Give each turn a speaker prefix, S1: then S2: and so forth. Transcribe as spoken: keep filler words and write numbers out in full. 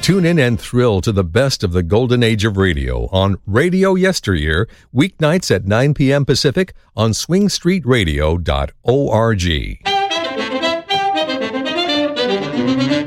S1: Tune in and thrill to the best of the golden age of radio on Radio Yesteryear, weeknights at nine p.m. Pacific on swing street radio dot org.